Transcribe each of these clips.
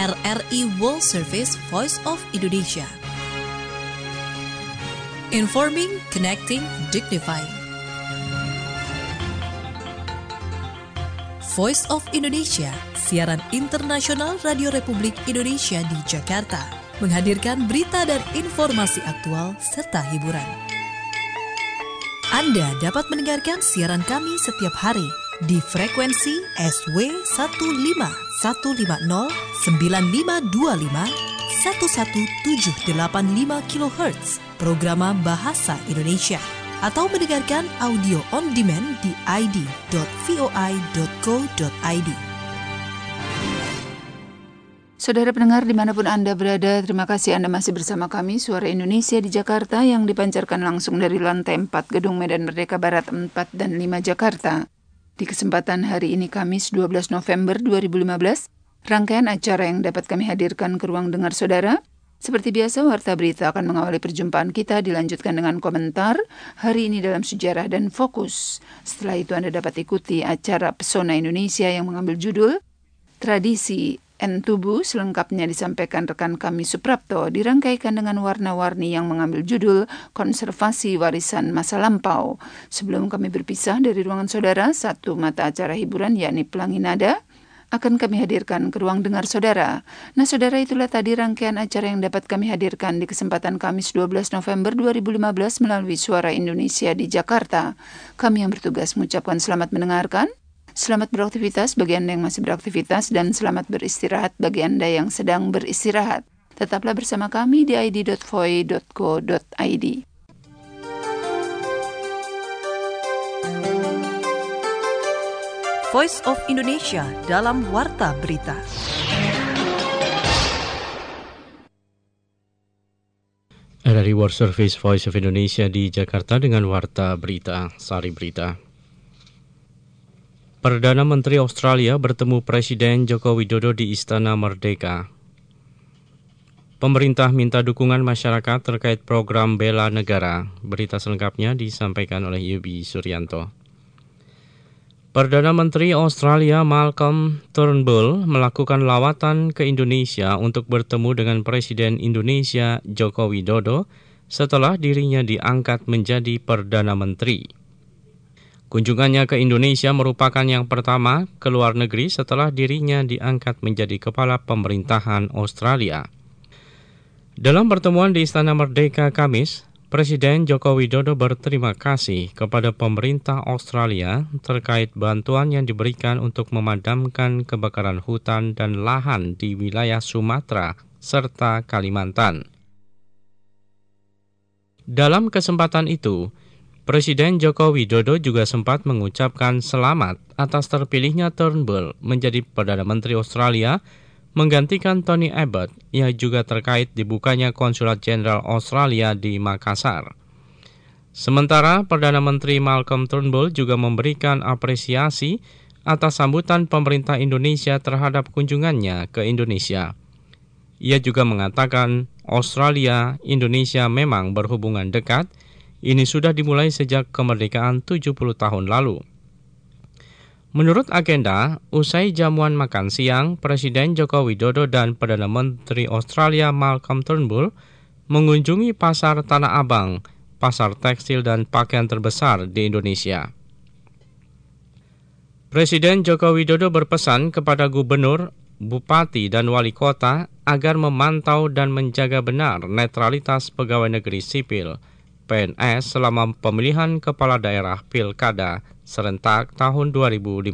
RRI World Service Voice of Indonesia. Informing, connecting, dignifying. Voice of Indonesia, siaran internasional Radio Republik Indonesia di Jakarta, menghadirkan berita dan informasi aktual serta hiburan. Anda dapat mendengarkan siaran kami setiap hari di frekuensi SW 15150 9525 11785 kHz Programa Bahasa Indonesia, atau mendengarkan audio on demand di id.voi.co.id. Saudara pendengar dimanapun Anda berada, terima kasih Anda masih bersama kami, Suara Indonesia di Jakarta, yang dipancarkan langsung dari lantai 4 Gedung Medan Merdeka Barat 4 dan 5 Jakarta. Di kesempatan hari ini Kamis 12 November 2015, rangkaian acara yang dapat kami hadirkan ke ruang dengar saudara. Seperti biasa, Warta Berita akan mengawali perjumpaan kita, dilanjutkan dengan komentar hari ini dalam sejarah dan fokus. Setelah itu Anda dapat ikuti acara Pesona Indonesia yang mengambil judul Tradisi Entubu, selengkapnya disampaikan rekan kami Suprapto, dirangkaikan dengan warna-warni yang mengambil judul Konservasi Warisan Masa Lampau. Sebelum kami berpisah dari ruangan saudara, satu mata acara hiburan yakni Pelangi Nada akan kami hadirkan ke ruang dengar saudara. Nah saudara, itulah tadi rangkaian acara yang dapat kami hadirkan di kesempatan Kamis 12 November 2015 melalui Suara Indonesia di Jakarta. Kami yang bertugas mengucapkan selamat mendengarkan. Selamat beraktivitas bagi Anda yang masih beraktivitas, dan selamat beristirahat bagi Anda yang sedang beristirahat. Tetaplah bersama kami di id.voi.co.id. Voice of Indonesia dalam Warta Berita. RRI World Service Voice of Indonesia di Jakarta dengan Warta Berita, Sari Berita. Perdana Menteri Australia bertemu Presiden Joko Widodo di Istana Merdeka. Pemerintah minta dukungan masyarakat terkait program Bela Negara. Berita selengkapnya disampaikan oleh Yubi Suryanto. Perdana Menteri Australia Malcolm Turnbull melakukan lawatan ke Indonesia untuk bertemu dengan Presiden Indonesia Joko Widodo setelah dirinya diangkat menjadi Perdana Menteri. Kunjungannya ke Indonesia merupakan yang pertama ke luar negeri setelah dirinya diangkat menjadi kepala pemerintahan Australia. Dalam pertemuan di Istana Merdeka Kamis, Presiden Joko Widodo berterima kasih kepada pemerintah Australia terkait bantuan yang diberikan untuk memadamkan kebakaran hutan dan lahan di wilayah Sumatera serta Kalimantan. Dalam kesempatan itu, Presiden Joko Widodo juga sempat mengucapkan selamat atas terpilihnya Turnbull menjadi Perdana Menteri Australia menggantikan Tony Abbott yang juga terkait dibukanya Konsulat Jenderal Australia di Makassar. Sementara Perdana Menteri Malcolm Turnbull juga memberikan apresiasi atas sambutan pemerintah Indonesia terhadap kunjungannya ke Indonesia. Ia juga mengatakan Australia Indonesia memang berhubungan dekat. Ini sudah dimulai sejak kemerdekaan 70 tahun lalu. Menurut agenda, usai jamuan makan siang, Presiden Joko Widodo dan Perdana Menteri Australia Malcolm Turnbull mengunjungi Pasar Tanah Abang, pasar tekstil dan pakaian terbesar di Indonesia. Presiden Joko Widodo berpesan kepada gubernur, bupati, dan wali kota agar memantau dan menjaga benar netralitas pegawai negeri sipil PNS selama pemilihan kepala daerah Pilkada serentak tahun 2015.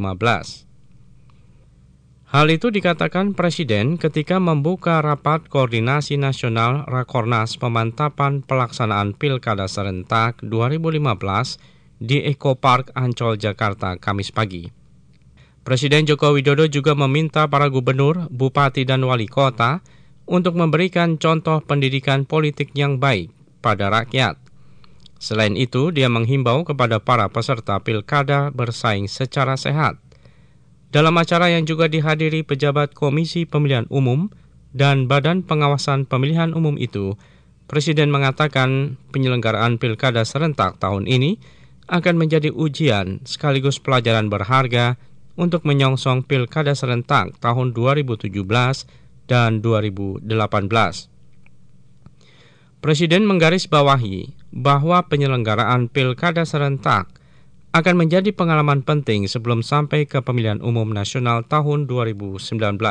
Hal itu dikatakan Presiden ketika membuka rapat koordinasi nasional Rakornas pemantapan pelaksanaan Pilkada serentak 2015 di Eco Park Ancol, Jakarta, Kamis pagi. Presiden Joko Widodo juga meminta para gubernur, bupati, dan wali kota untuk memberikan contoh pendidikan politik yang baik pada rakyat. Selain itu, dia menghimbau kepada para peserta pilkada bersaing secara sehat. Dalam acara yang juga dihadiri pejabat Komisi Pemilihan Umum dan Badan Pengawasan Pemilihan Umum itu, Presiden mengatakan penyelenggaraan pilkada serentak tahun ini akan menjadi ujian sekaligus pelajaran berharga untuk menyongsong pilkada serentak tahun 2017 dan 2018. Presiden menggarisbawahi bahwa penyelenggaraan pilkada serentak akan menjadi pengalaman penting sebelum sampai ke pemilihan umum nasional tahun 2019.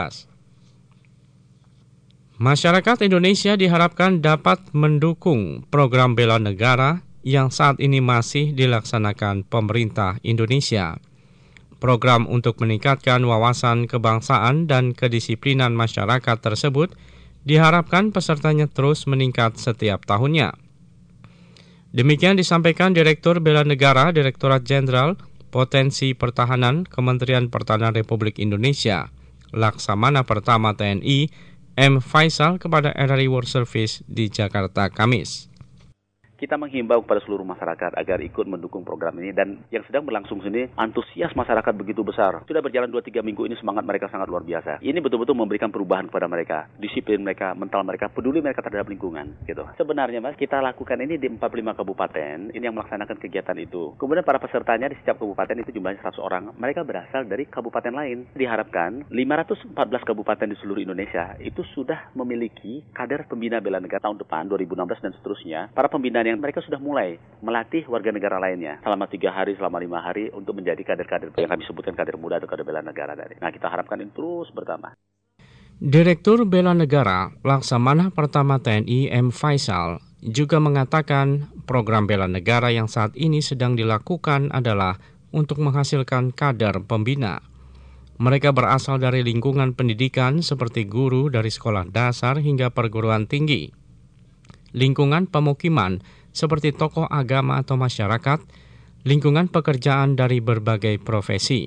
Masyarakat Indonesia diharapkan dapat mendukung program bela negara yang saat ini masih dilaksanakan pemerintah Indonesia. Program untuk meningkatkan wawasan kebangsaan dan kedisiplinan masyarakat tersebut diharapkan pesertanya terus meningkat setiap tahunnya. Demikian disampaikan Direktur Bela Negara Direktorat Jenderal Potensi Pertahanan Kementerian Pertahanan Republik Indonesia, Laksamana Pertama TNI, M. Faisal kepada RRI World Service di Jakarta, Kamis. Kita menghimbau kepada seluruh masyarakat agar ikut mendukung program ini, dan yang sedang berlangsung sini antusias masyarakat begitu besar. Sudah berjalan 2-3 minggu ini, semangat mereka sangat luar biasa. Ini betul-betul memberikan perubahan kepada mereka, disiplin mereka, mental mereka, peduli mereka terhadap lingkungan gitu. Sebenarnya Mas, kita lakukan ini di 45 kabupaten, ini yang melaksanakan kegiatan itu. Kemudian para pesertanya di setiap kabupaten itu jumlahnya 100 orang. Mereka berasal dari kabupaten lain. Diharapkan 514 kabupaten di seluruh Indonesia itu sudah memiliki kader pembina bela negara tahun depan 2016 dan seterusnya. Para pembina yang mereka sudah mulai melatih warga negara lainnya selama 3 hari, selama 5 hari untuk menjadi kader-kader yang kami sebutkan kader muda atau kader bela negara dari. Nah, kita harapkan ini terus bertambah. Direktur Bela Negara Laksamana Pertama TNI M. Faisal juga mengatakan program bela negara yang saat ini sedang dilakukan adalah untuk menghasilkan kader pembina. Mereka berasal dari lingkungan pendidikan seperti guru dari sekolah dasar hingga perguruan tinggi, lingkungan pemukiman seperti tokoh agama atau masyarakat, lingkungan pekerjaan dari berbagai profesi.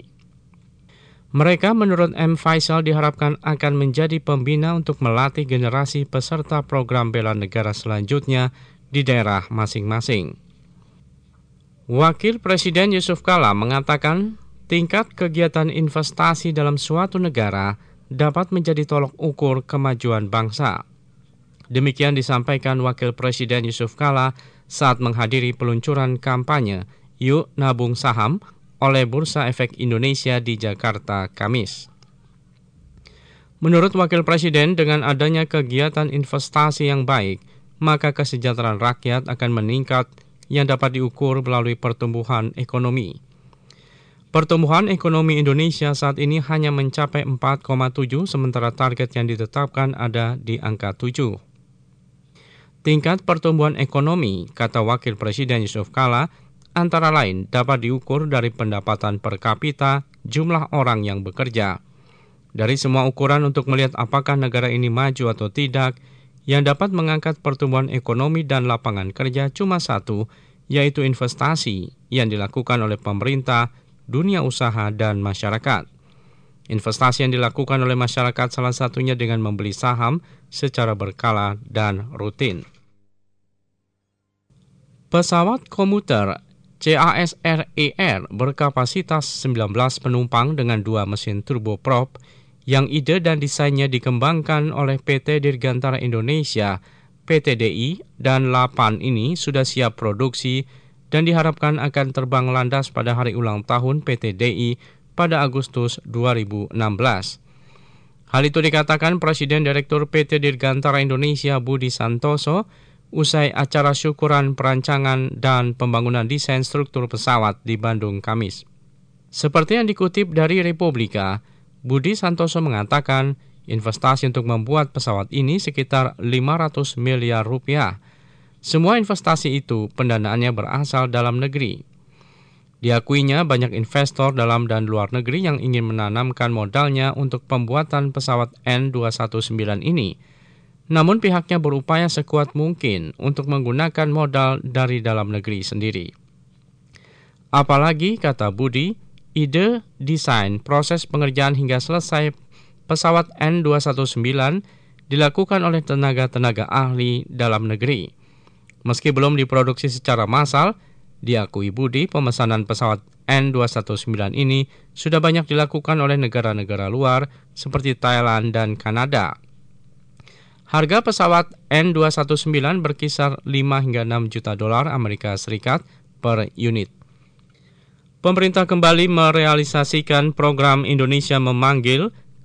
Mereka menurut M. Faisal diharapkan akan menjadi pembina untuk melatih generasi peserta program bela negara selanjutnya di daerah masing-masing. Wakil Presiden Yusuf Kala mengatakan tingkat kegiatan investasi dalam suatu negara dapat menjadi tolok ukur kemajuan bangsa. Demikian disampaikan Wakil Presiden Yusuf Kala saat menghadiri peluncuran kampanye Yuk Nabung Saham oleh Bursa Efek Indonesia di Jakarta, Kamis. Menurut Wakil Presiden, dengan adanya kegiatan investasi yang baik, maka kesejahteraan rakyat akan meningkat yang dapat diukur melalui pertumbuhan ekonomi. Pertumbuhan ekonomi Indonesia saat ini hanya mencapai 4,7, sementara target yang ditetapkan ada di angka 7. Tingkat pertumbuhan ekonomi, kata Wakil Presiden Yusuf Kala, antara lain dapat diukur dari pendapatan per kapita, jumlah orang yang bekerja. Dari semua ukuran untuk melihat apakah negara ini maju atau tidak, yang dapat mengangkat pertumbuhan ekonomi dan lapangan kerja cuma satu, yaitu investasi yang dilakukan oleh pemerintah, dunia usaha, dan masyarakat. Investasi yang dilakukan oleh masyarakat salah satunya dengan membeli saham secara berkala dan rutin. Pesawat komuter CASR Air berkapasitas 19 penumpang dengan 2 mesin turboprop yang ide dan desainnya dikembangkan oleh PT Dirgantara Indonesia, PT DI, dan LAPAN ini sudah siap produksi dan diharapkan akan terbang landas pada hari ulang tahun PT DI pada Agustus 2016. Hal itu dikatakan Presiden Direktur PT Dirgantara Indonesia Budi Santoso usai acara syukuran perancangan dan pembangunan desain struktur pesawat di Bandung, Kamis. Seperti yang dikutip dari Republika, Budi Santoso mengatakan investasi untuk membuat pesawat ini sekitar 500 miliar rupiah. Semua investasi itu pendanaannya berasal dalam negeri. Diakuinya banyak investor dalam dan luar negeri yang ingin menanamkan modalnya untuk pembuatan pesawat N219 ini. Namun pihaknya berupaya sekuat mungkin untuk menggunakan modal dari dalam negeri sendiri. Apalagi, kata Budi, ide, desain, proses pengerjaan hingga selesai pesawat N219 dilakukan oleh tenaga-tenaga ahli dalam negeri. Meski belum diproduksi secara massal, diakui Budi, pemesanan pesawat N219 ini sudah banyak dilakukan oleh negara-negara luar seperti Thailand dan Kanada. Harga pesawat N219 berkisar 5 hingga 6 juta dolar Amerika Serikat per unit. Pemerintah kembali merealisasikan program Indonesia Memanggil ke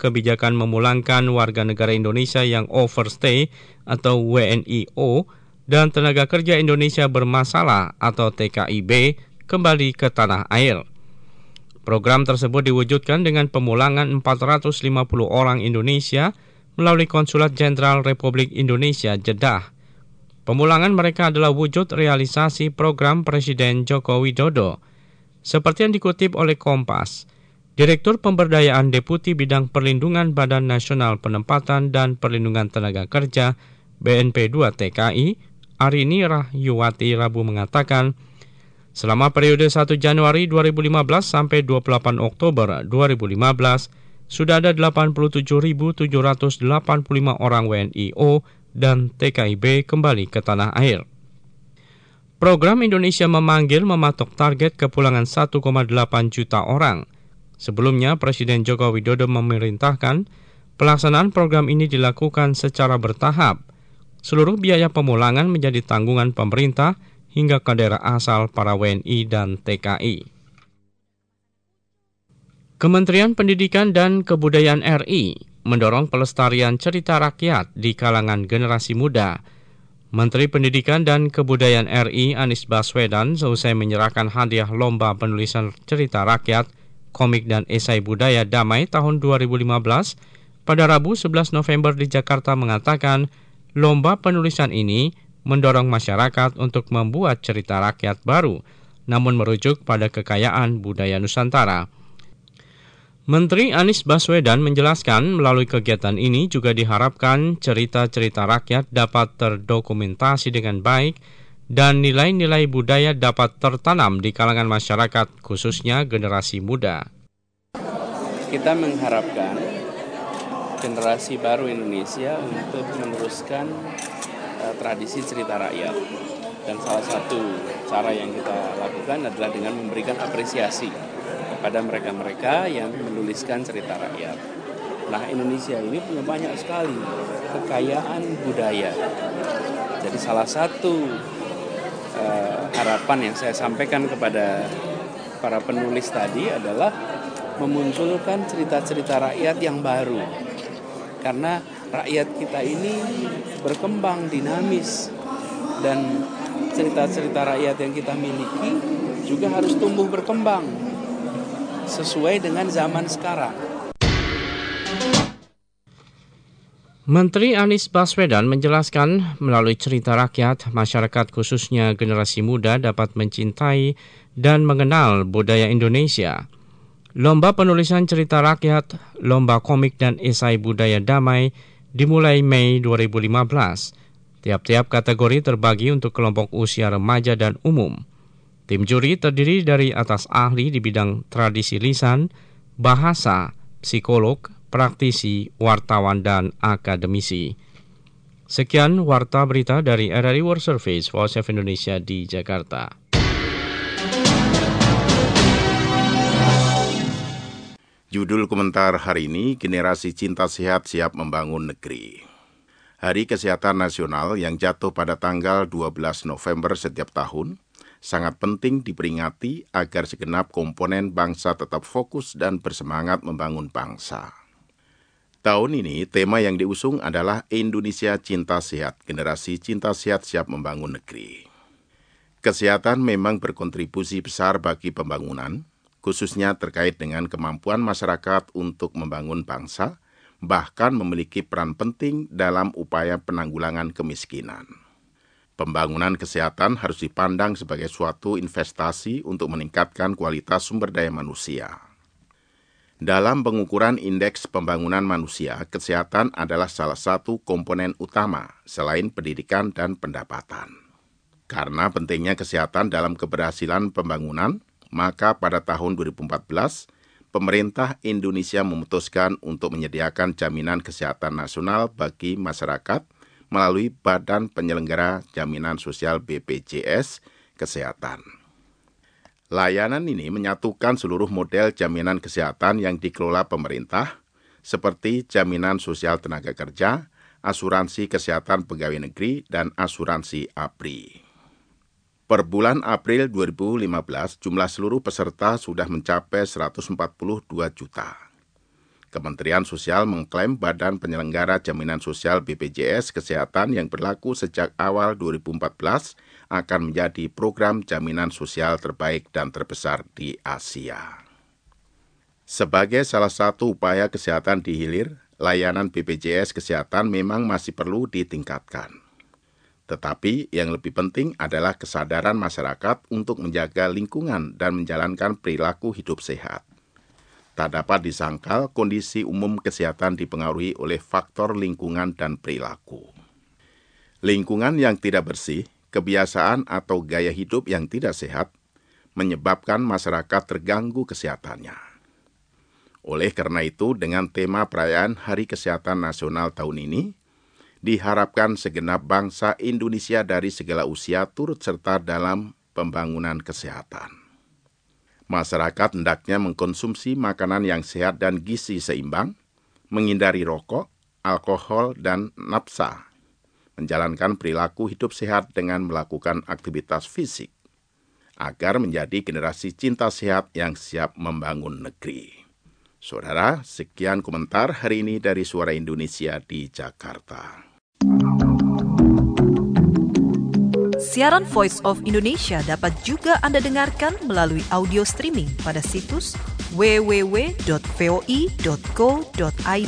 kebijakan memulangkan warga negara Indonesia yang overstay atau WNIO dan tenaga kerja Indonesia bermasalah atau TKIB kembali ke tanah air. Program tersebut diwujudkan dengan pemulangan 450 orang Indonesia melalui Konsulat Jenderal Republik Indonesia Jeddah. Pemulangan mereka adalah wujud realisasi program Presiden Joko Widodo. Seperti yang dikutip oleh Kompas, Direktur Pemberdayaan Deputi Bidang Perlindungan Badan Nasional Penempatan dan Perlindungan Tenaga Kerja BNP2 TKI, Arini Rahyuwati Rabu mengatakan, selama periode 1 Januari 2015 sampai 28 Oktober 2015, sudah ada 87.785 orang WNIO dan TKIB kembali ke tanah air. Program Indonesia Memanggil mematok target kepulangan 1,8 juta orang. Sebelumnya, Presiden Joko Widodo memerintahkan pelaksanaan program ini dilakukan secara bertahap. Seluruh biaya pemulangan menjadi tanggungan pemerintah hingga ke daerah asal para WNI dan TKI. Kementerian Pendidikan dan Kebudayaan RI mendorong pelestarian cerita rakyat di kalangan generasi muda. Menteri Pendidikan dan Kebudayaan RI Anies Baswedan seusai menyerahkan hadiah lomba penulisan cerita rakyat, komik dan esai budaya damai tahun 2015 pada Rabu 11 November di Jakarta mengatakan lomba penulisan ini mendorong masyarakat untuk membuat cerita rakyat baru, namun merujuk pada kekayaan budaya Nusantara. Menteri Anies Baswedan menjelaskan melalui kegiatan ini juga diharapkan cerita-cerita rakyat dapat terdokumentasi dengan baik dan nilai-nilai budaya dapat tertanam di kalangan masyarakat, khususnya generasi muda. Kita mengharapkan generasi baru Indonesia untuk meneruskan tradisi cerita rakyat. Dan salah satu cara yang kita lakukan adalah dengan memberikan apresiasi kepada mereka-mereka yang menuliskan cerita rakyat. Nah, Indonesia ini punya banyak sekali kekayaan budaya. Jadi salah satu harapan yang saya sampaikan kepada para penulis tadi adalah memunculkan cerita-cerita rakyat yang baru. Karena rakyat kita ini berkembang dinamis dan cerita-cerita rakyat yang kita miliki juga harus tumbuh berkembang sesuai dengan zaman sekarang. Menteri Anies Baswedan menjelaskan melalui cerita rakyat, masyarakat khususnya generasi muda dapat mencintai dan mengenal budaya Indonesia. Lomba penulisan cerita rakyat, lomba komik dan esai budaya damai dimulai Mei 2015. Tiap-tiap kategori terbagi untuk kelompok usia remaja dan umum. Tim juri terdiri dari atas ahli di bidang tradisi lisan, bahasa, psikolog, praktisi, wartawan, dan akademisi. Sekian Warta Berita dari RRI World Service, Voice of Indonesia di Jakarta. Judul komentar hari ini, Generasi Cinta Sehat Siap Membangun Negeri. Hari Kesehatan Nasional yang jatuh pada tanggal 12 November setiap tahun sangat penting diperingati agar segenap komponen bangsa tetap fokus dan bersemangat membangun bangsa. Tahun ini, tema yang diusung adalah Indonesia Cinta Sehat, Generasi Cinta Sehat Siap Membangun Negeri. Kesehatan memang berkontribusi besar bagi pembangunan, khususnya terkait dengan kemampuan masyarakat untuk membangun bangsa, bahkan memiliki peran penting dalam upaya penanggulangan kemiskinan. Pembangunan kesehatan harus dipandang sebagai suatu investasi untuk meningkatkan kualitas sumber daya manusia. Dalam pengukuran indeks pembangunan manusia, kesehatan adalah salah satu komponen utama selain pendidikan dan pendapatan. Karena pentingnya kesehatan dalam keberhasilan pembangunan, maka pada tahun 2014, pemerintah Indonesia memutuskan untuk menyediakan jaminan kesehatan nasional bagi masyarakat melalui Badan Penyelenggara Jaminan Sosial BPJS Kesehatan. Layanan ini menyatukan seluruh model jaminan kesehatan yang dikelola pemerintah, seperti jaminan sosial tenaga kerja, asuransi kesehatan pegawai negeri, dan asuransi APRI. Per bulan April 2015, jumlah seluruh peserta sudah mencapai 142 juta. Kementerian Sosial mengklaim Badan Penyelenggara Jaminan Sosial BPJS Kesehatan yang berlaku sejak awal 2014 akan menjadi program jaminan sosial terbaik dan terbesar di Asia. Sebagai salah satu upaya kesehatan di hilir, layanan BPJS Kesehatan memang masih perlu ditingkatkan. Tetapi yang lebih penting adalah kesadaran masyarakat untuk menjaga lingkungan dan menjalankan perilaku hidup sehat. Tak dapat disangkal kondisi umum kesehatan dipengaruhi oleh faktor lingkungan dan perilaku. Lingkungan yang tidak bersih, kebiasaan atau gaya hidup yang tidak sehat, menyebabkan masyarakat terganggu kesehatannya. Oleh karena itu, dengan tema perayaan Hari Kesehatan Nasional tahun ini, diharapkan segenap bangsa Indonesia dari segala usia turut serta dalam pembangunan kesehatan. Masyarakat hendaknya mengkonsumsi makanan yang sehat dan gizi seimbang, menghindari rokok, alkohol, dan nafsa, menjalankan perilaku hidup sehat dengan melakukan aktivitas fisik, agar menjadi generasi cinta sehat yang siap membangun negeri. Saudara, sekian komentar hari ini dari Suara Indonesia di Jakarta. Siaran Voice of Indonesia dapat juga Anda dengarkan melalui audio streaming pada situs www.voi.co.id.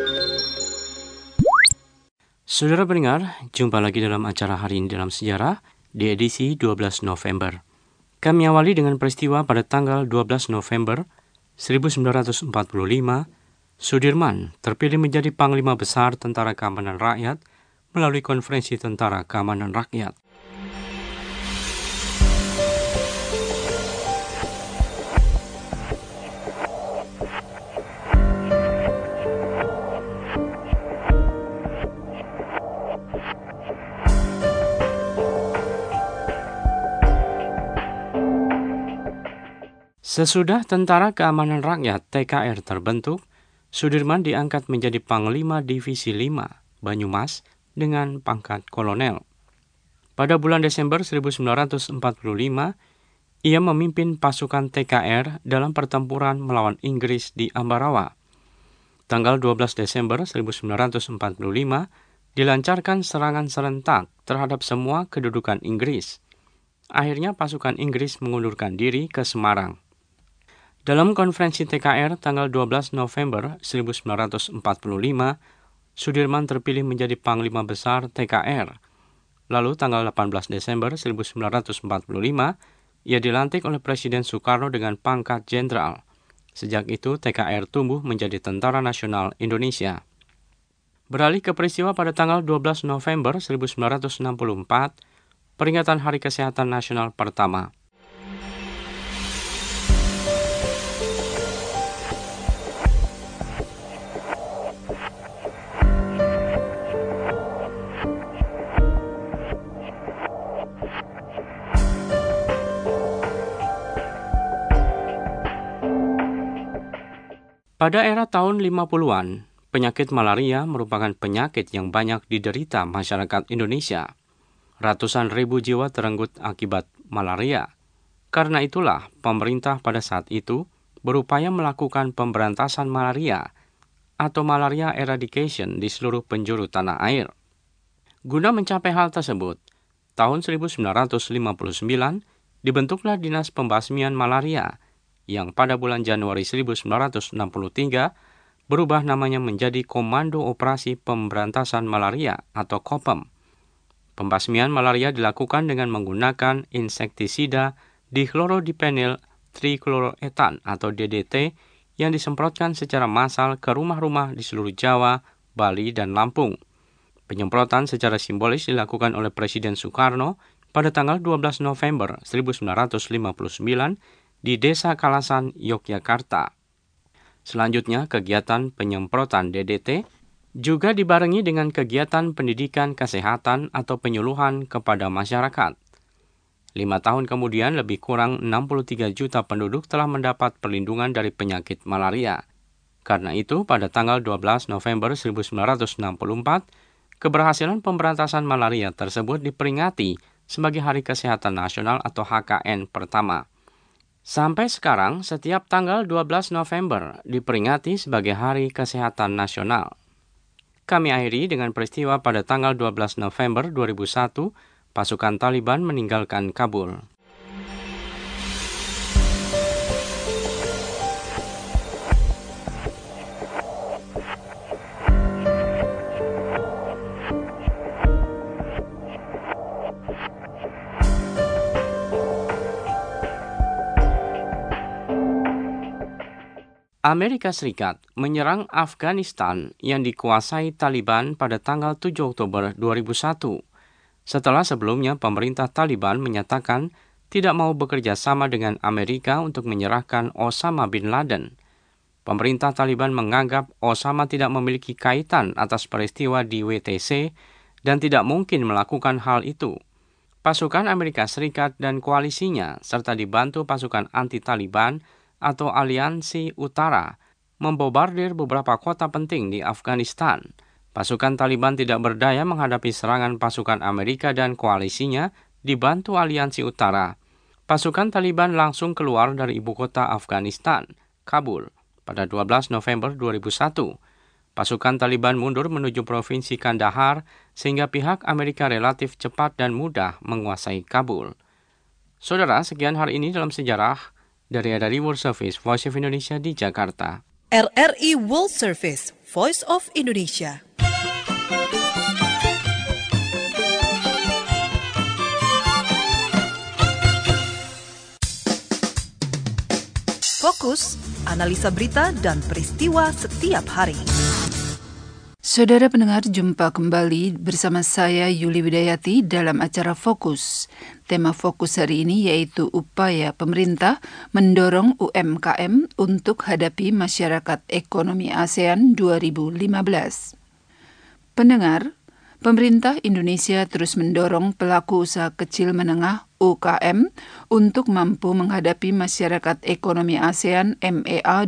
Saudara pendengar, jumpa lagi dalam acara Hari Ini Dalam Sejarah di edisi 12 November. Kami awali dengan peristiwa pada tanggal 12 November 1945, Sudirman terpilih menjadi Panglima Besar Tentara Keamanan Rakyat melalui Konferensi Tentara Keamanan Rakyat. Sesudah Tentara Keamanan Rakyat TKR terbentuk, Sudirman diangkat menjadi Panglima Divisi 5 Banyumas dengan pangkat kolonel. Pada bulan Desember 1945, ia memimpin pasukan TKR dalam pertempuran melawan Inggris di Ambarawa. Tanggal 12 Desember 1945, dilancarkan serangan serentak terhadap semua kedudukan Inggris. Akhirnya pasukan Inggris mengundurkan diri ke Semarang. Dalam konferensi TKR tanggal 12 November 1945, Sudirman terpilih menjadi Panglima Besar TKR. Lalu tanggal 18 Desember 1945, ia dilantik oleh Presiden Soekarno dengan pangkat jenderal. Sejak itu TKR tumbuh menjadi Tentara Nasional Indonesia. Beralih ke peristiwa pada tanggal 12 November 1964, peringatan Hari Kesehatan Nasional pertama. Pada era tahun 50-an, penyakit malaria merupakan penyakit yang banyak diderita masyarakat Indonesia. Ratusan ribu jiwa terenggut akibat malaria. Karena itulah, pemerintah pada saat itu berupaya melakukan pemberantasan malaria atau malaria eradication di seluruh penjuru tanah air. Guna mencapai hal tersebut, tahun 1959 dibentuklah Dinas Pembasmian Malaria yang pada bulan Januari 1963 berubah namanya menjadi Komando Operasi Pemberantasan Malaria atau KOPEM. Pembasmian malaria dilakukan dengan menggunakan insektisida dichlorodipenyl trichloroethan atau DDT yang disemprotkan secara massal ke rumah-rumah di seluruh Jawa, Bali, dan Lampung. Penyemprotan secara simbolis dilakukan oleh Presiden Soekarno pada tanggal 12 November 1959 di Desa Kalasan, Yogyakarta. Selanjutnya, kegiatan penyemprotan DDT juga dibarengi dengan kegiatan pendidikan kesehatan atau penyuluhan kepada masyarakat. 5 tahun kemudian, lebih kurang 63 juta penduduk telah mendapat perlindungan dari penyakit malaria. Karena itu, pada tanggal 12 November 1964, keberhasilan pemberantasan malaria tersebut diperingati sebagai Hari Kesehatan Nasional atau HKN pertama. Sampai sekarang, setiap tanggal 12 November diperingati sebagai Hari Kesehatan Nasional. Kami akhiri dengan peristiwa pada tanggal 12 November 2001, pasukan Taliban meninggalkan Kabul. Amerika Serikat menyerang Afghanistan yang dikuasai Taliban pada tanggal 7 Oktober 2001. Setelah sebelumnya pemerintah Taliban menyatakan tidak mau bekerja sama dengan Amerika untuk menyerahkan Osama bin Laden. Pemerintah Taliban menganggap Osama tidak memiliki kaitan atas peristiwa di WTC dan tidak mungkin melakukan hal itu. Pasukan Amerika Serikat dan koalisinya serta dibantu pasukan anti-Taliban atau Aliansi Utara membombardir beberapa kota penting di Afghanistan. Pasukan Taliban tidak berdaya menghadapi serangan pasukan Amerika dan koalisinya dibantu Aliansi Utara. Pasukan Taliban langsung keluar dari ibu kota Afghanistan, Kabul, pada 12 November 2001. Pasukan Taliban mundur menuju provinsi Kandahar sehingga pihak Amerika relatif cepat dan mudah menguasai Kabul. Saudara, sekian hari ini dalam sejarah dari World Service Voice of Indonesia di Jakarta. RRI World Service Voice of Indonesia. Fokus, analisa berita dan peristiwa setiap hari. Saudara pendengar, jumpa kembali bersama saya Yuli Widayati dalam acara Fokus. Tema fokus hari ini yaitu upaya pemerintah mendorong UMKM untuk hadapi masyarakat ekonomi ASEAN 2015. Pendengar, pemerintah Indonesia terus mendorong pelaku usaha kecil menengah UKM untuk mampu menghadapi masyarakat ekonomi ASEAN MEA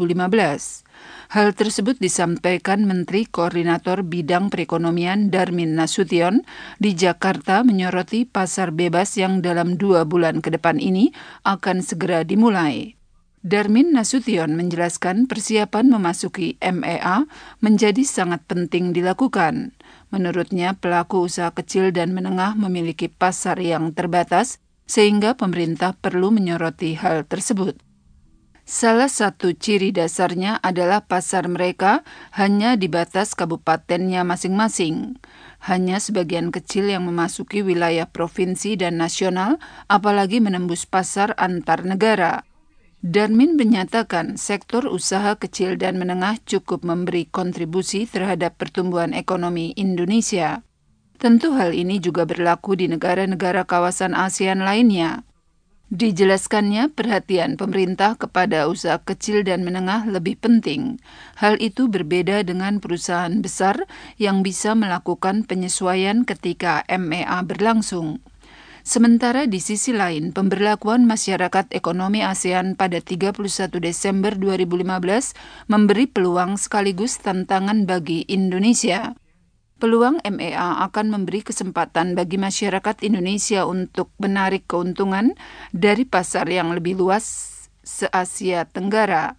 2015. Hal tersebut disampaikan Menteri Koordinator Bidang Perekonomian Darmin Nasution di Jakarta menyoroti pasar bebas yang dalam 2 bulan ke depan ini akan segera dimulai. Darmin Nasution menjelaskan persiapan memasuki MEA menjadi sangat penting dilakukan. Menurutnya, pelaku usaha kecil dan menengah memiliki pasar yang terbatas, sehingga pemerintah perlu menyoroti hal tersebut. Salah satu ciri dasarnya adalah pasar mereka hanya di batas kabupatennya masing-masing. Hanya sebagian kecil yang memasuki wilayah provinsi dan nasional, apalagi menembus pasar antar negara. Darmin menyatakan sektor usaha kecil dan menengah cukup memberi kontribusi terhadap pertumbuhan ekonomi Indonesia. Tentu hal ini juga berlaku di negara-negara kawasan ASEAN lainnya. Dijelaskannya, perhatian pemerintah kepada usaha kecil dan menengah lebih penting. Hal itu berbeda dengan perusahaan besar yang bisa melakukan penyesuaian ketika MEA berlangsung. Sementara di sisi lain, pemberlakuan masyarakat ekonomi ASEAN pada 31 Desember 2015 memberi peluang sekaligus tantangan bagi Indonesia. Peluang MEA akan memberi kesempatan bagi masyarakat Indonesia untuk menarik keuntungan dari pasar yang lebih luas se-Asia Tenggara.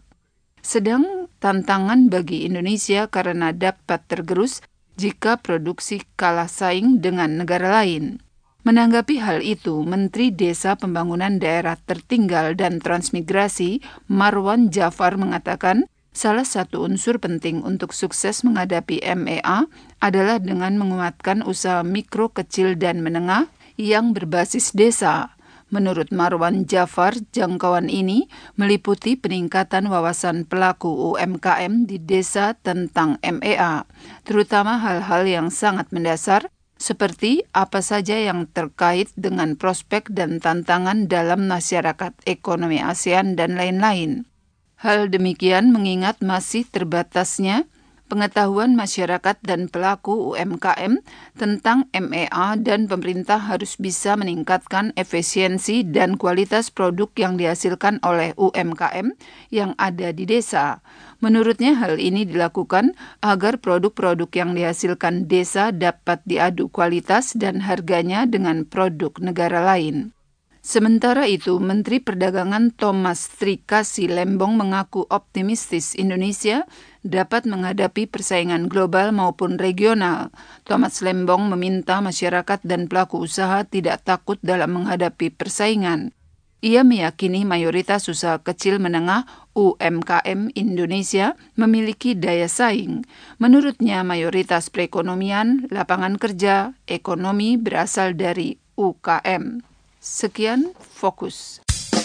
Sedang tantangan bagi Indonesia karena dapat tergerus jika produksi kalah saing dengan negara lain. Menanggapi hal itu, Menteri Desa Pembangunan Daerah Tertinggal dan Transmigrasi Marwan Jafar mengatakan, salah satu unsur penting untuk sukses menghadapi MEA adalah dengan menguatkan usaha mikro, kecil, dan menengah yang berbasis desa. Menurut Marwan Jafar, jangkauan ini meliputi peningkatan wawasan pelaku UMKM di desa tentang MEA, terutama hal-hal yang sangat mendasar, seperti apa saja yang terkait dengan prospek dan tantangan dalam masyarakat ekonomi ASEAN dan lain-lain. Hal demikian mengingat masih terbatasnya pengetahuan masyarakat dan pelaku UMKM tentang MEA dan pemerintah harus bisa meningkatkan efisiensi dan kualitas produk yang dihasilkan oleh UMKM yang ada di desa. Menurutnya hal ini dilakukan agar produk-produk yang dihasilkan desa dapat diadu kualitas dan harganya dengan produk negara lain. Sementara itu, Menteri Perdagangan Thomas Trikasi Lembong mengaku optimistis Indonesia dapat menghadapi persaingan global maupun regional. Thomas Lembong meminta masyarakat dan pelaku usaha tidak takut dalam menghadapi persaingan. Ia meyakini mayoritas usaha kecil menengah UMKM Indonesia memiliki daya saing. Menurutnya, mayoritas perekonomian, lapangan kerja, ekonomi berasal dari UKM. Sekian Fokus.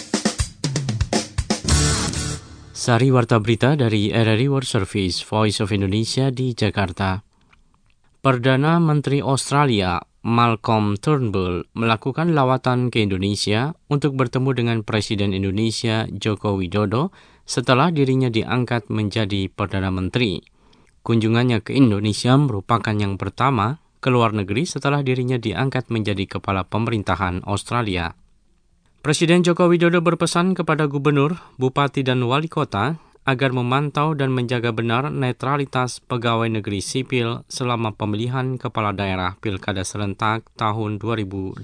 Sari Warta Berita dari RRI World Service, Voice of Indonesia di Jakarta. Perdana Menteri Australia Malcolm Turnbull melakukan lawatan ke Indonesia untuk bertemu dengan Presiden Indonesia Joko Widodo setelah dirinya diangkat menjadi Perdana Menteri. Kunjungannya ke Indonesia merupakan yang pertama ke luar negeri setelah dirinya diangkat menjadi kepala pemerintahan Australia. Presiden Joko Widodo berpesan kepada gubernur, bupati, dan wali kota agar memantau dan menjaga benar netralitas pegawai negeri sipil selama pemilihan kepala daerah Pilkada serentak tahun 2015.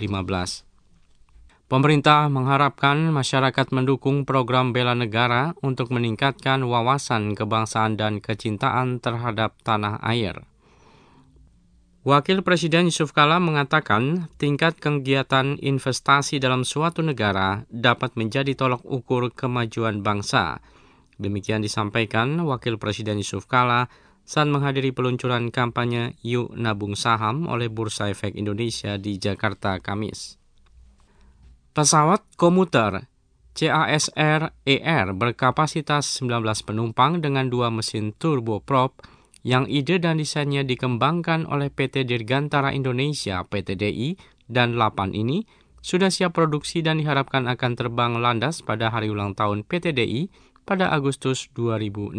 Pemerintah mengharapkan masyarakat mendukung program bela negara untuk meningkatkan wawasan kebangsaan dan kecintaan terhadap tanah air. Wakil Presiden Yusuf Kala mengatakan tingkat kegiatan investasi dalam suatu negara dapat menjadi tolak ukur kemajuan bangsa. Demikian disampaikan Wakil Presiden Yusuf Kala saat menghadiri peluncuran kampanye Yuk Nabung Saham oleh Bursa Efek Indonesia di Jakarta Kamis. Pesawat komuter CASR ER berkapasitas 19 penumpang dengan 2 mesin turboprop yang ide dan desainnya dikembangkan oleh PT Dirgantara Indonesia (PTDI) dan 8 ini sudah siap produksi dan diharapkan akan terbang landas pada hari ulang tahun PTDI pada Agustus 2016.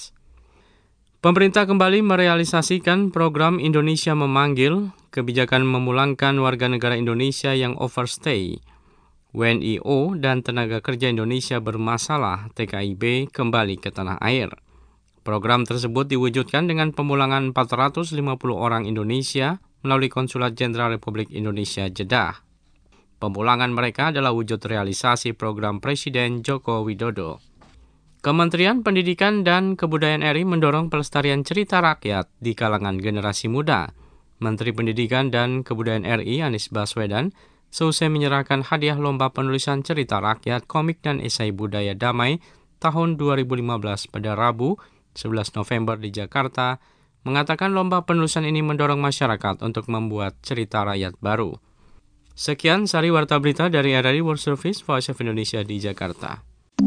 Pemerintah kembali merealisasikan program Indonesia Memanggil, kebijakan memulangkan warga negara Indonesia yang overstay. WNIO dan tenaga kerja Indonesia bermasalah TKIB kembali ke tanah air. Program tersebut diwujudkan dengan pemulangan 450 orang Indonesia melalui Konsulat Jenderal Republik Indonesia Jeddah. Pemulangan mereka adalah wujud realisasi program Presiden Joko Widodo. Kementerian Pendidikan dan Kebudayaan RI mendorong pelestarian cerita rakyat di kalangan generasi muda. Menteri Pendidikan dan Kebudayaan RI Anies Baswedan seusai menyerahkan hadiah lomba penulisan cerita rakyat, komik dan esai budaya damai tahun 2015 pada Rabu 11 November di Jakarta, mengatakan lomba penulisan ini mendorong masyarakat untuk membuat cerita rakyat baru. Sekian Sari Warta Berita dari RRI World Service, Voice of Indonesia di Jakarta.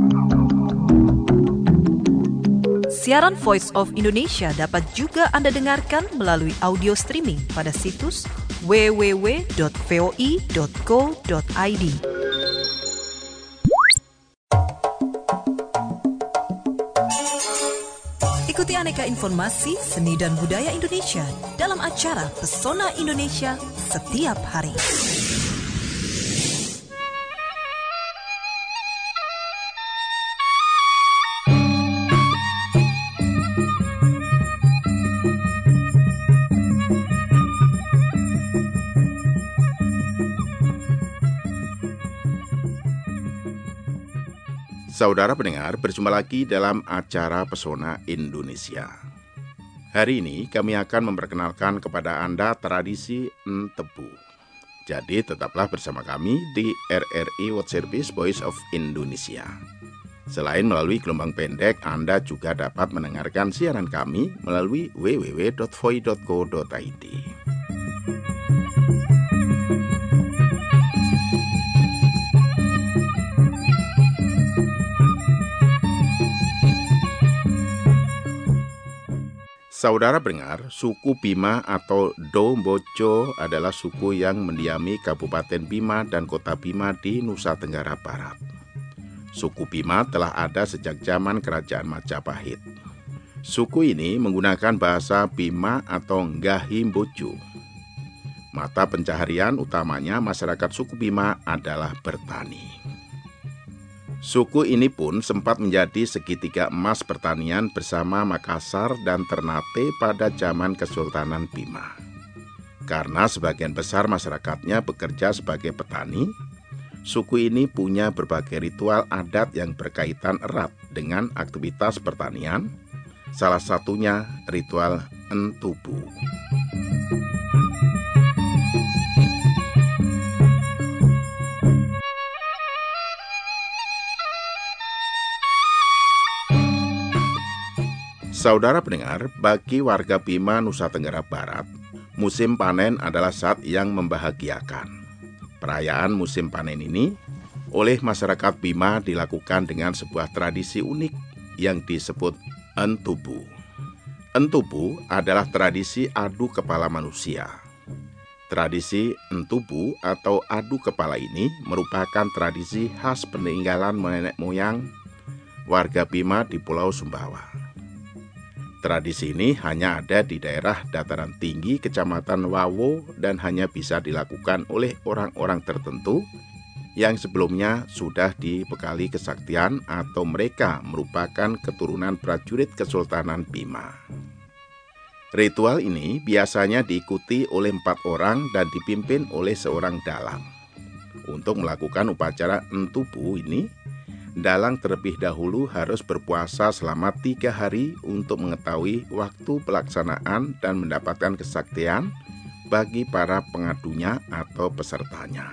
Siaran Voice of Indonesia dapat juga Anda dengarkan melalui audio streaming pada situs www.voi.co.id. Ikuti aneka informasi, seni dan budaya Indonesia dalam acara Pesona Indonesia setiap hari. Saudara pendengar, berjumpa lagi dalam acara Pesona Indonesia. Hari ini kami akan memperkenalkan kepada Anda tradisi Entebu. Jadi tetaplah bersama kami di RRI World Service Voice of Indonesia. Selain melalui gelombang pendek, Anda juga dapat mendengarkan siaran kami melalui www.voi.co.id. Saudara pendengar, suku Bima atau Domboco adalah suku yang mendiami Kabupaten Bima dan Kota Bima di Nusa Tenggara Barat. Suku Bima telah ada sejak zaman Kerajaan Majapahit. Suku ini menggunakan bahasa Bima atau Ngahimboco. Mata pencaharian utamanya masyarakat suku Bima adalah bertani. Suku ini pun sempat menjadi segitiga emas pertanian bersama Makassar dan Ternate pada zaman Kesultanan Bima. Karena sebagian besar masyarakatnya bekerja sebagai petani, Suku ini punya berbagai ritual adat yang berkaitan erat dengan aktivitas pertanian, salah satunya ritual Entubu. Saudara pendengar, bagi warga Bima, Nusa Tenggara Barat, musim panen adalah saat yang membahagiakan. Perayaan musim panen ini oleh masyarakat Bima dilakukan dengan sebuah tradisi unik yang disebut Entubu. Entubu adalah tradisi adu kepala manusia. Tradisi Entubu atau adu kepala ini merupakan tradisi khas peninggalan nenek moyang warga Bima di Pulau Sumbawa. Tradisi ini hanya ada di daerah dataran tinggi Kecamatan Wawo dan hanya bisa dilakukan oleh orang-orang tertentu yang sebelumnya sudah dibekali kesaktian atau mereka merupakan keturunan prajurit Kesultanan Bima. Ritual ini biasanya diikuti oleh 4 orang dan dipimpin oleh seorang dalang. Untuk melakukan upacara Entubu ini, dalang terlebih dahulu harus berpuasa selama 3 hari untuk mengetahui waktu pelaksanaan dan mendapatkan kesaktian bagi para pengadunya atau pesertanya.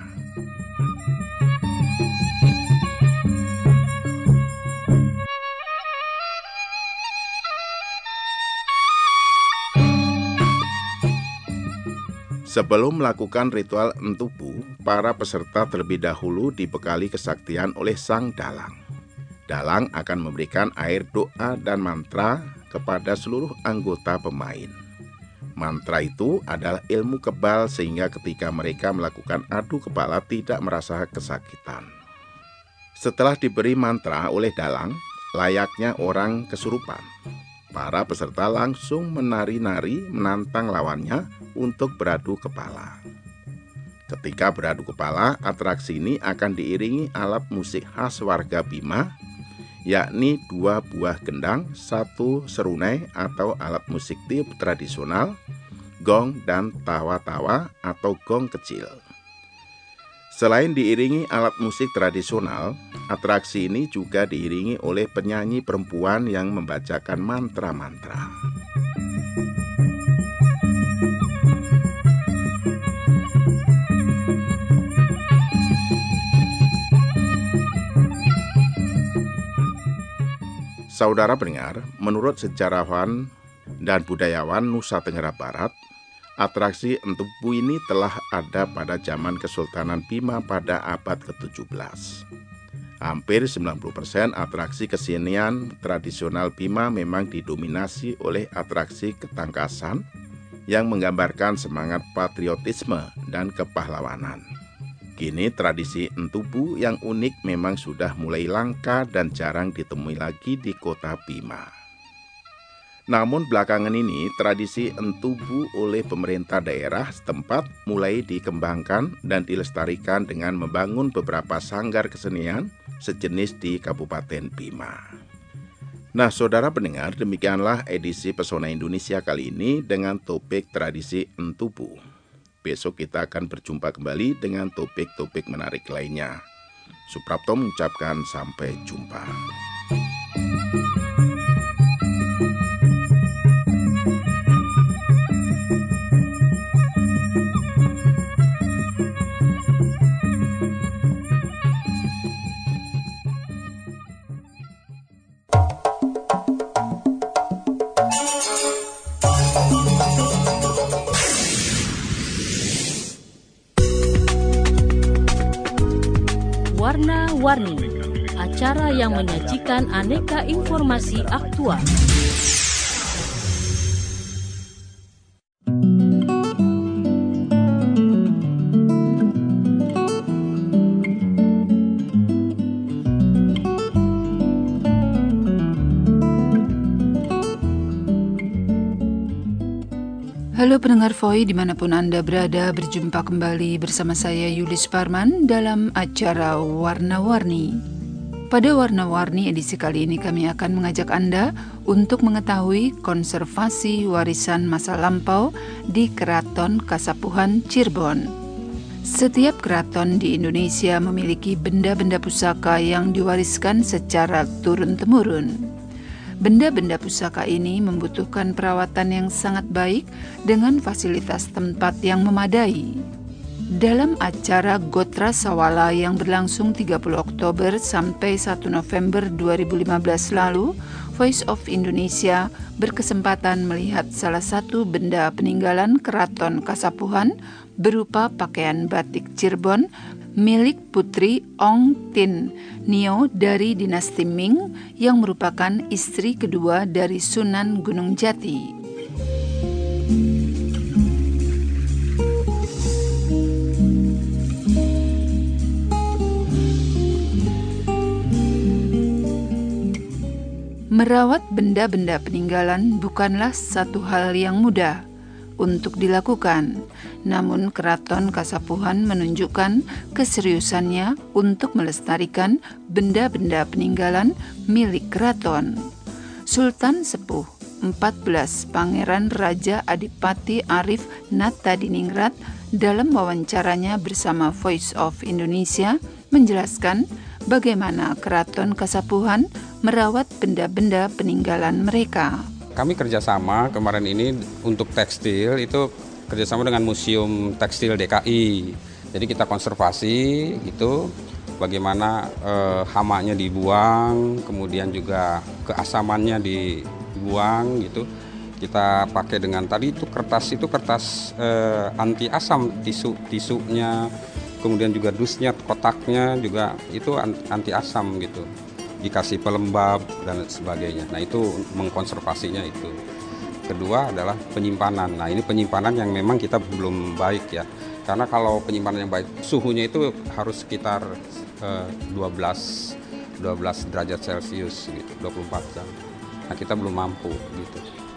Sebelum melakukan ritual Entubu, para peserta terlebih dahulu dibekali kesaktian oleh sang dalang. Dalang akan memberikan air doa dan mantra kepada seluruh anggota pemain. Mantra itu adalah ilmu kebal sehingga ketika mereka melakukan adu kepala tidak merasa kesakitan. Setelah diberi mantra oleh dalang, layaknya orang kesurupan, para peserta langsung menari-nari menantang lawannya untuk beradu kepala. Ketika beradu kepala, atraksi ini akan diiringi alat musik khas warga Bima, yakni 2 buah gendang, 1 serunai atau alat musik tiup tradisional, gong dan tawa-tawa atau gong kecil. Selain diiringi alat musik tradisional, atraksi ini juga diiringi oleh penyanyi perempuan yang membacakan mantra-mantra. Saudara pendengar, menurut sejarawan dan budayawan Nusa Tenggara Barat, atraksi Entubu ini telah ada pada zaman Kesultanan Bima pada abad ke-17. Hampir 90% atraksi kesenian tradisional Bima memang didominasi oleh atraksi ketangkasan yang menggambarkan semangat patriotisme dan kepahlawanan. Kini tradisi Entubu yang unik memang sudah mulai langka dan jarang ditemui lagi di kota Bima. Namun belakangan ini tradisi Entubu oleh pemerintah daerah setempat mulai dikembangkan dan dilestarikan dengan membangun beberapa sanggar kesenian sejenis di Kabupaten Bima. Nah, saudara pendengar, demikianlah edisi Pesona Indonesia kali ini dengan topik tradisi Entubu. Besok kita akan berjumpa kembali dengan topik-topik menarik lainnya. Suprapto mengucapkan sampai jumpa. Warna-Warni, acara yang menyajikan aneka informasi aktual. Halo pendengar Voi dimanapun Anda berada, berjumpa kembali bersama saya Yulis Parman dalam acara Warna-Warni. Pada Warna-Warni edisi kali ini kami akan mengajak Anda untuk mengetahui konservasi warisan masa lampau di Keraton Kasapuhan Cirebon. Setiap keraton di Indonesia memiliki benda-benda pusaka yang diwariskan secara turun-temurun. Benda-benda pusaka ini membutuhkan perawatan yang sangat baik dengan fasilitas tempat yang memadai. Dalam acara Gotra Sawala yang berlangsung 30 Oktober sampai 1 November 2015 lalu, Voice of Indonesia berkesempatan melihat salah satu benda peninggalan Keraton Kasapuhan berupa pakaian batik Cirebon milik Putri Ong Tin Nio dari dinasti Ming yang merupakan istri kedua dari Sunan Gunung Jati. Merawat benda-benda peninggalan bukanlah satu hal yang mudah untuk dilakukan. Namun Keraton Kasapuhan menunjukkan keseriusannya untuk melestarikan benda-benda peninggalan milik keraton. Sultan Sepuh 14 Pangeran Raja Adipati Arif Natadiningrat dalam wawancaranya bersama Voice of Indonesia menjelaskan bagaimana Keraton Kasapuhan merawat benda-benda peninggalan mereka. Kami kerjasama kemarin ini untuk tekstil itu kerjasama dengan Museum Tekstil DKI. Jadi kita konservasi gitu, bagaimana hamanya dibuang, kemudian juga keasamannya dibuang gitu. Kita pakai dengan tadi itu kertas anti asam, tisunya, kemudian juga dusnya, kotaknya juga itu anti asam gitu. Dikasih pelembab dan sebagainya. Nah itu mengkonservasinya itu. Kedua adalah penyimpanan. Nah ini penyimpanan yang memang kita belum baik ya. Karena kalau penyimpanan yang baik, suhunya itu harus sekitar 12 derajat Celcius gitu, 24 jam. Nah kita belum mampu gitu.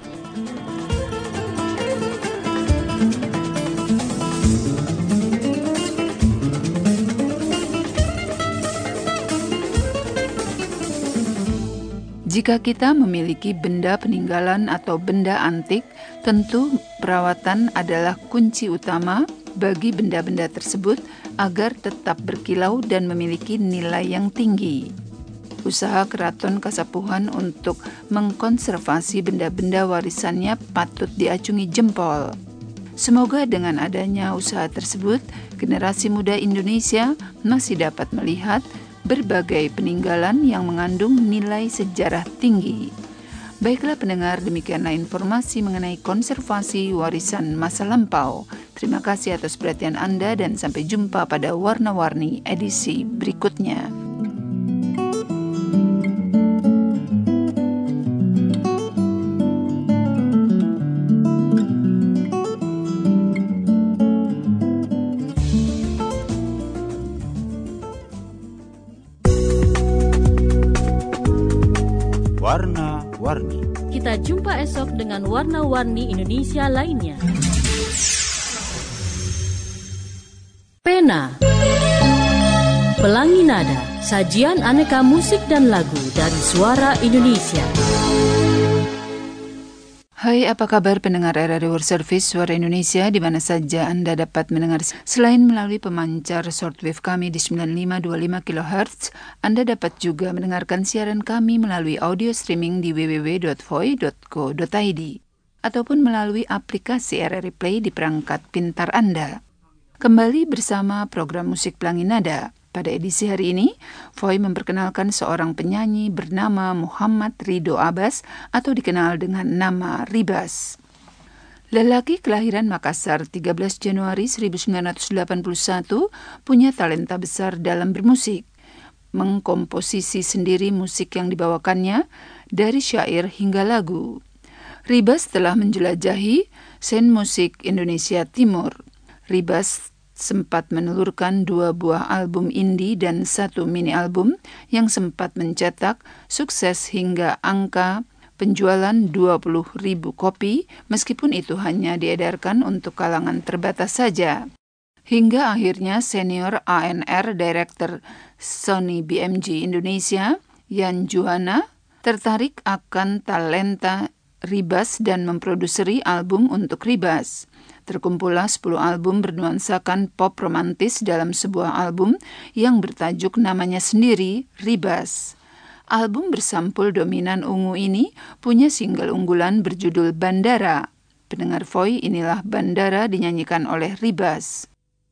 Jika kita memiliki benda peninggalan atau benda antik, tentu perawatan adalah kunci utama bagi benda-benda tersebut agar tetap berkilau dan memiliki nilai yang tinggi. Usaha Keraton Kasapuhan untuk mengkonservasi benda-benda warisannya patut diacungi jempol. Semoga dengan adanya usaha tersebut, generasi muda Indonesia masih dapat melihat berbagai peninggalan yang mengandung nilai sejarah tinggi. Baiklah pendengar, demikianlah informasi mengenai konservasi warisan masa lampau. Terima kasih atas perhatian Anda dan sampai jumpa pada Warna-Warni edisi berikutnya. Warna-Warni. Kita jumpa esok dengan Warna-Warni Indonesia lainnya. Pena, Pelangi Nada, sajian aneka musik dan lagu dari Suara Indonesia. Hai, apa kabar pendengar RRI World Service Suara Indonesia di mana saja Anda dapat mendengar. Selain melalui pemancar shortwave kami di 9525 kHz, Anda dapat juga mendengarkan siaran kami melalui audio streaming di www.voi.co.id ataupun melalui aplikasi RRI Play di perangkat pintar Anda. Kembali bersama program musik Pelangi Nada. Pada edisi hari ini, Voi memperkenalkan seorang penyanyi bernama Muhammad Ridho Abbas atau dikenal dengan nama Ribas. Lelaki kelahiran Makassar 13 Januari 1981 punya talenta besar dalam bermusik. Mengkomposisi sendiri musik yang dibawakannya dari syair hingga lagu. Ribas telah menjelajahi sen musik Indonesia Timur. Ribas sempat menelurkan 2 buah album indie dan 1 mini album yang sempat mencetak sukses hingga angka penjualan 20.000 kopi, meskipun itu hanya diedarkan untuk kalangan terbatas saja. Hingga akhirnya senior A&R Director Sony BMG Indonesia, Yan Juhana, tertarik akan talenta Ribas dan memproduseri album untuk Ribas. Terkumpullah 10 album bernuansakan pop romantis dalam sebuah album yang bertajuk namanya sendiri, Ribas. Album bersampul dominan ungu ini punya single unggulan berjudul Bandara. Pendengar Voi, inilah Bandara dinyanyikan oleh Ribas.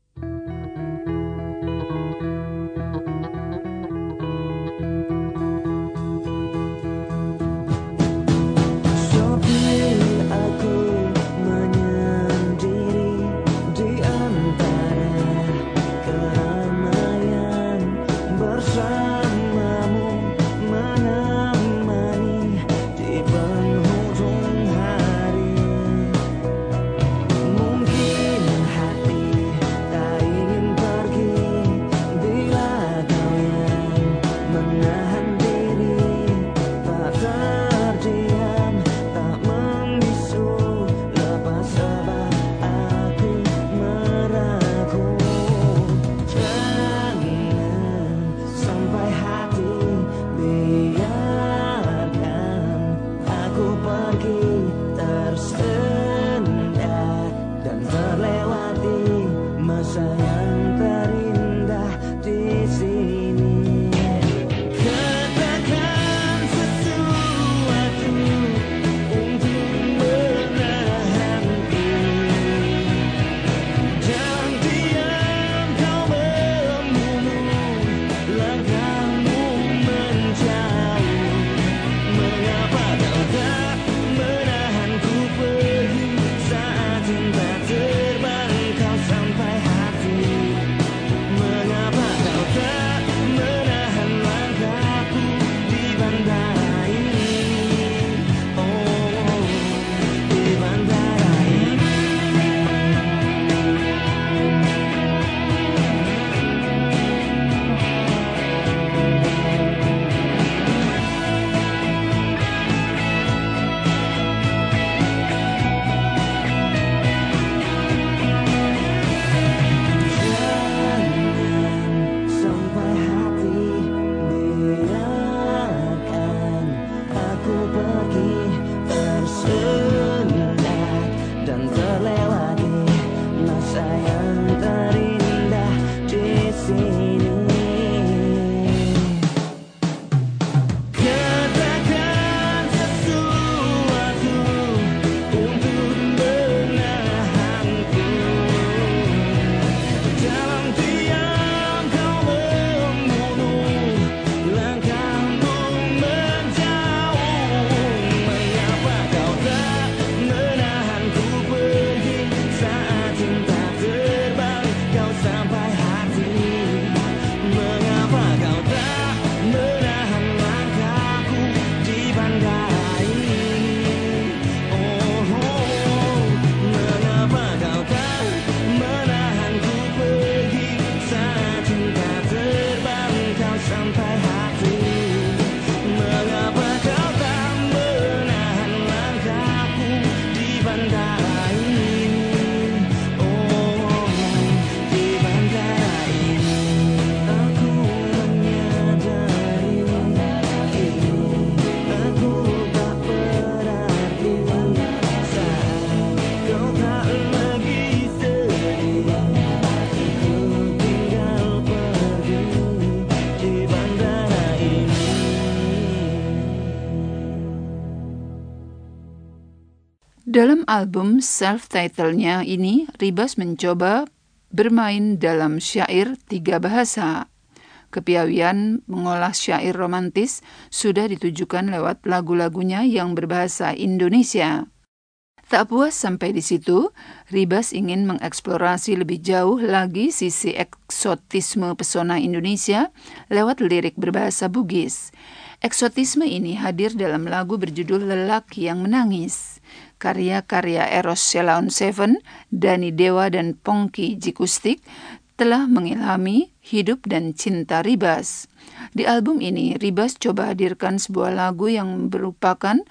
Dalam album self-titlenya ini, Ribas mencoba bermain dalam syair 3 bahasa. Kepiawaian mengolah syair romantis sudah ditujukan lewat lagu-lagunya yang berbahasa Indonesia. Tak puas sampai di situ, Ribas ingin mengeksplorasi lebih jauh lagi sisi eksotisme pesona Indonesia lewat lirik berbahasa Bugis. Eksotisme ini hadir dalam lagu berjudul Lelaki yang Menangis. Karya-karya Eros Sheila on 7, Dani Dewa dan Pongki Jikustik telah mengilhami hidup dan cinta Ribas. Di album ini, Ribas coba hadirkan sebuah lagu yang merupakan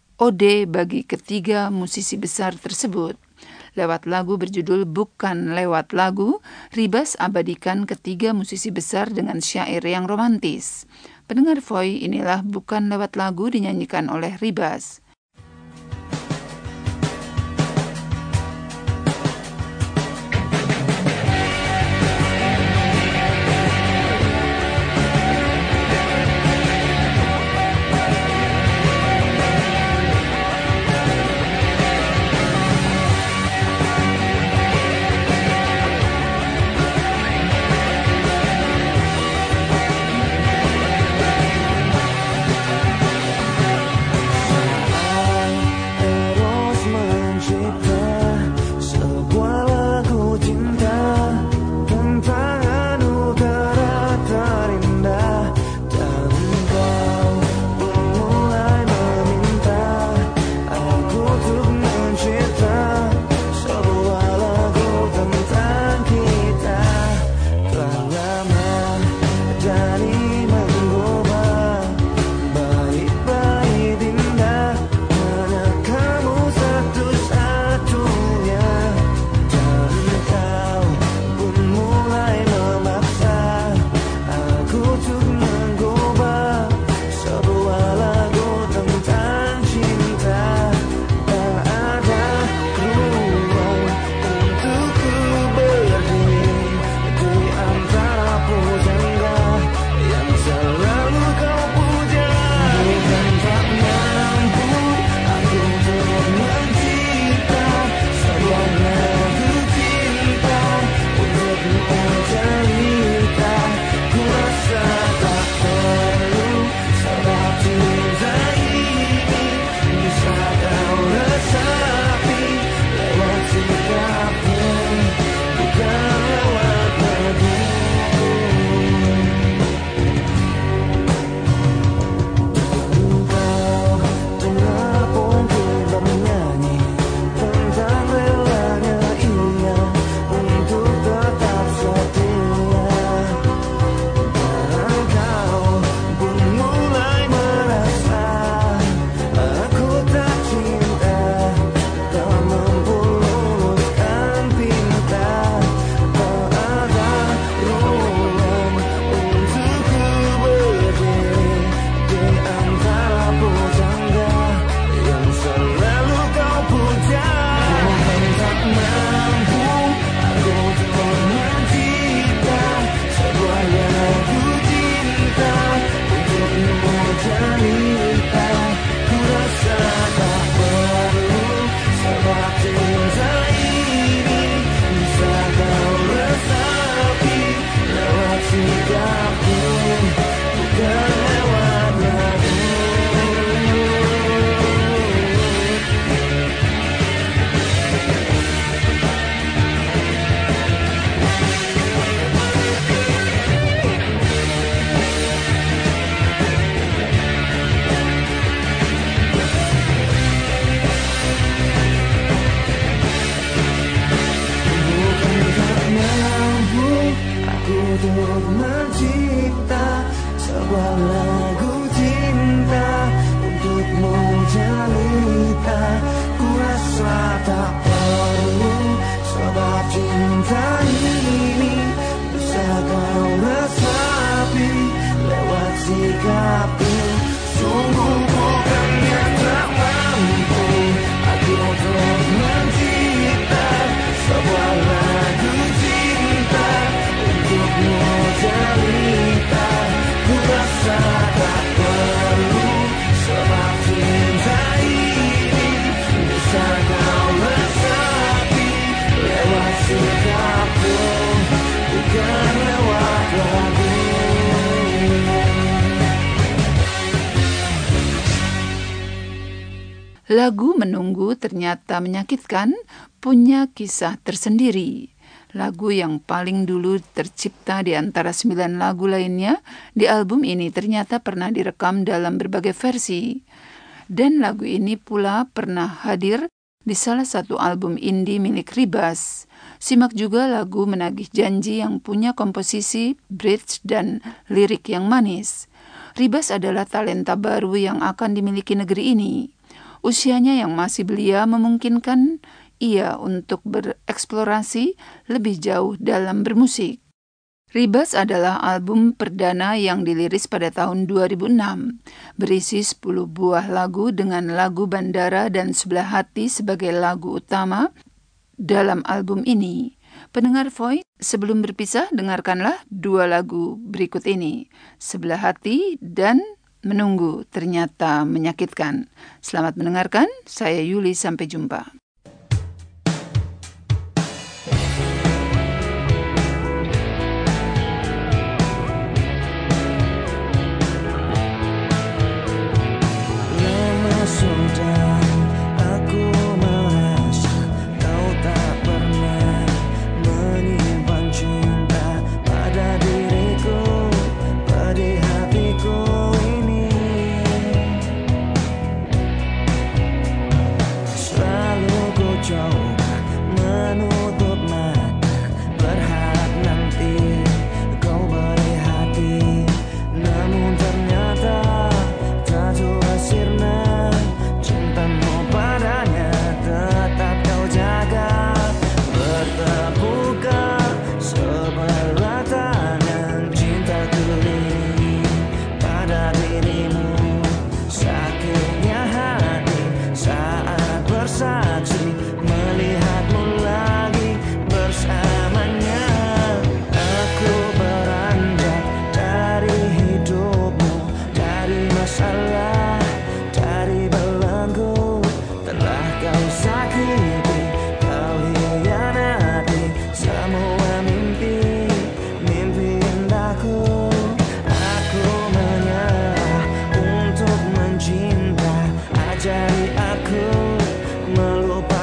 ode bagi ketiga musisi besar tersebut. Lewat lagu berjudul Bukan Lewat Lagu, Ribas abadikan ketiga musisi besar dengan syair yang romantis. Pendengar Voi, inilah Bukan Lewat Lagu dinyanyikan oleh Ribas. Lagu Menunggu Ternyata Menyakitkan punya kisah tersendiri. Lagu yang paling dulu tercipta di antara 9 lagu lainnya di album ini ternyata pernah direkam dalam berbagai versi. Dan lagu ini pula pernah hadir di salah satu album indie milik Ribas. Simak juga lagu Menagih Janji yang punya komposisi, bridge, dan lirik yang manis. Ribas adalah talenta baru yang akan dimiliki negeri ini. Usianya yang masih belia memungkinkan ia untuk bereksplorasi lebih jauh dalam bermusik. Ribas adalah album perdana yang diliris pada tahun 2006, berisi 10 buah lagu dengan lagu Bandara dan Sebelah Hati sebagai lagu utama dalam album ini. Pendengar Voice, sebelum berpisah, dengarkanlah 2 lagu berikut ini, Sebelah Hati dan Menunggu Ternyata Menyakitkan. Selamat mendengarkan, saya Yuli, sampai jumpa. Ajari aku melupakan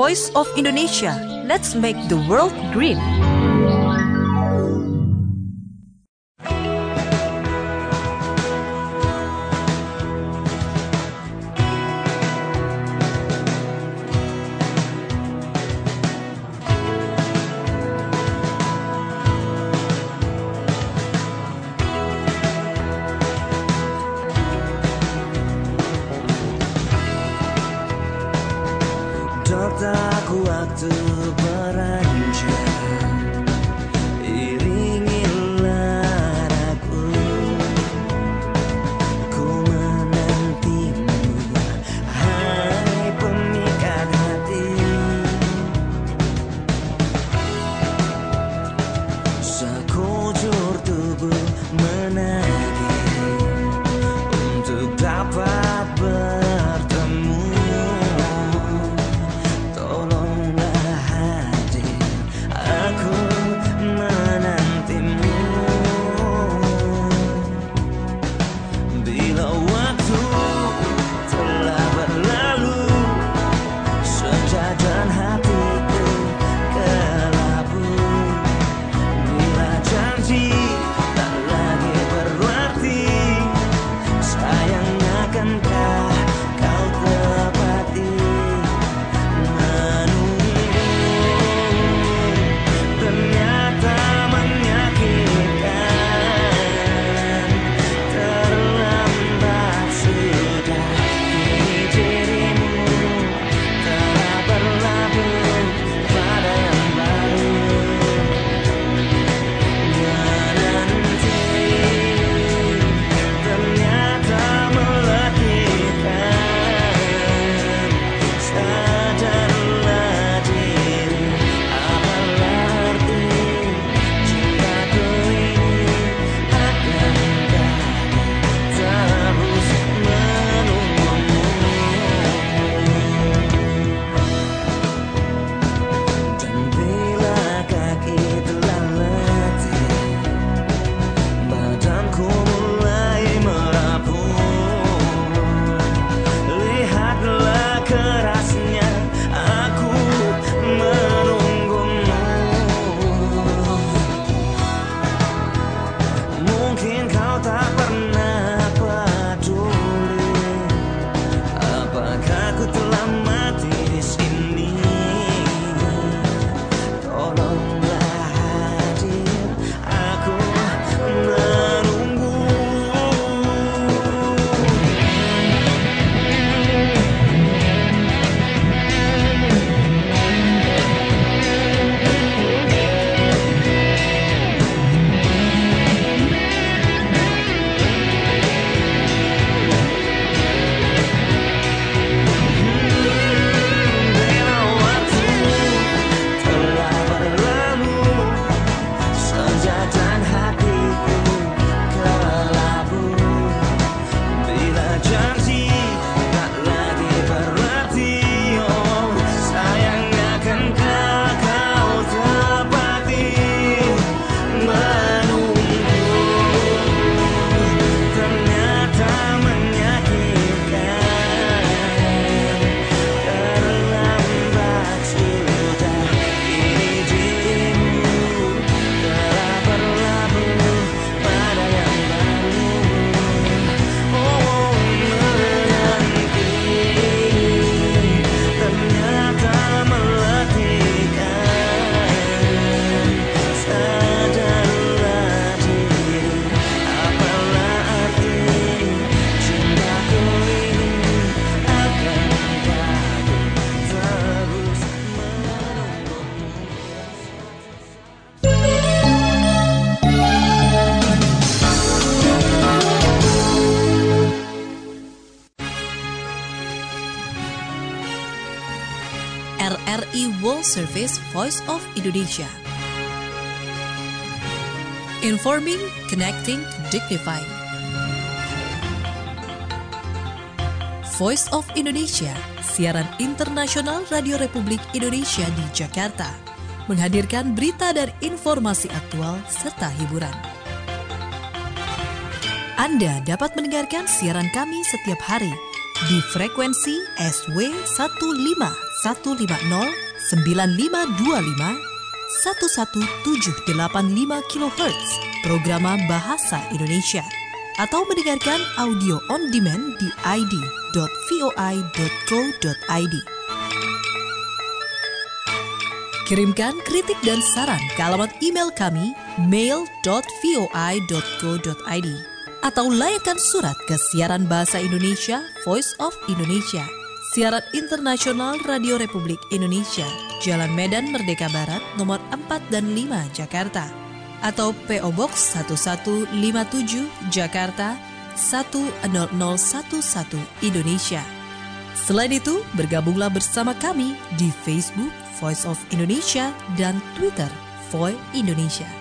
Voice of Indonesia. Let's make the world green. Aku waktu beranjak, iringilah aku, ku menantimu, hai pemikat hati. Sekujur tubuh menagih untuk dapat bertemu. RRI World Service Voice of Indonesia. Informing, connecting, dignifying. Voice of Indonesia, siaran internasional Radio Republik Indonesia di Jakarta, menghadirkan berita dan informasi aktual serta hiburan. Anda dapat mendengarkan siaran kami setiap hari di frekuensi SW 150 9525 11785 kHz Programa Bahasa Indonesia, atau mendengarkan audio on demand di id.voi.co.id. Kirimkan kritik dan saran ke alamat email kami mail.voi.co.id atau layangkan surat ke Siaran Bahasa Indonesia Voice of Indonesia, Siaran Internasional Radio Republik Indonesia, Jalan Medan Merdeka Barat, nomor 4 dan 5, Jakarta, atau PO Box 1157, Jakarta 10011, Indonesia. Selain itu, bergabunglah bersama kami di Facebook Voice of Indonesia dan Twitter Voi Indonesia.